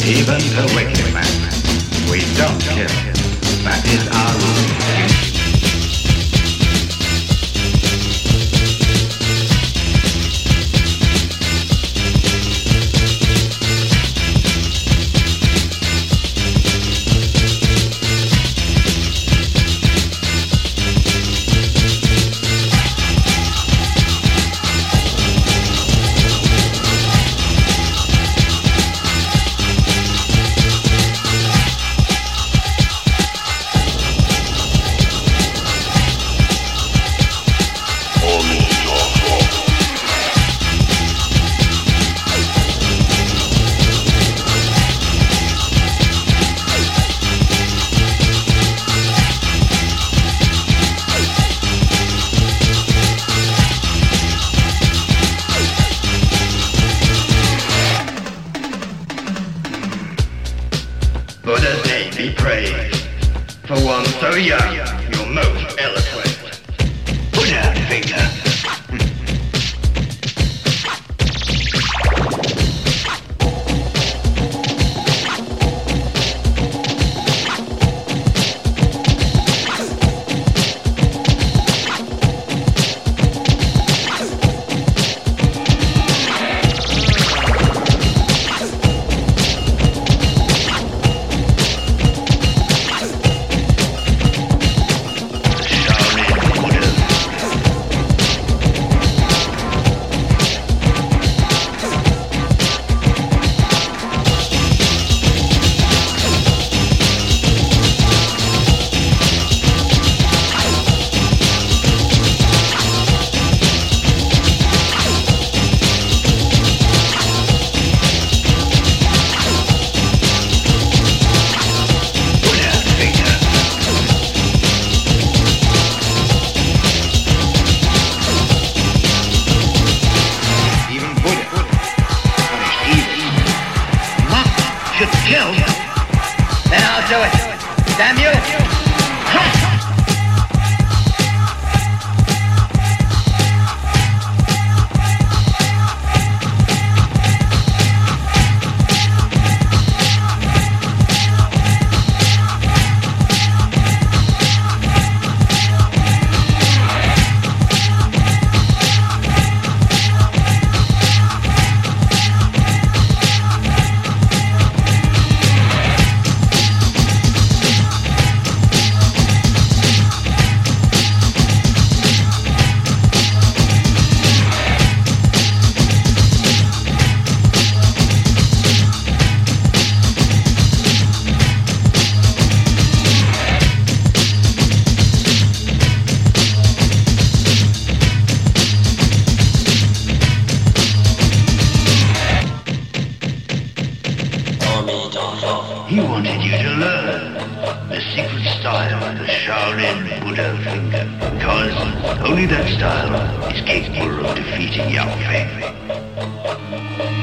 even the wicked man. We don't kill. That is our rule. Buddha's name be praised. For one so young, you're most eloquent. Buddha finger. Kill? Then I'll do it. Damn you! Ha! He wanted you to learn the secret style of the Shaolin Buddha finger, because only that style is capable of defeating Yao Fei.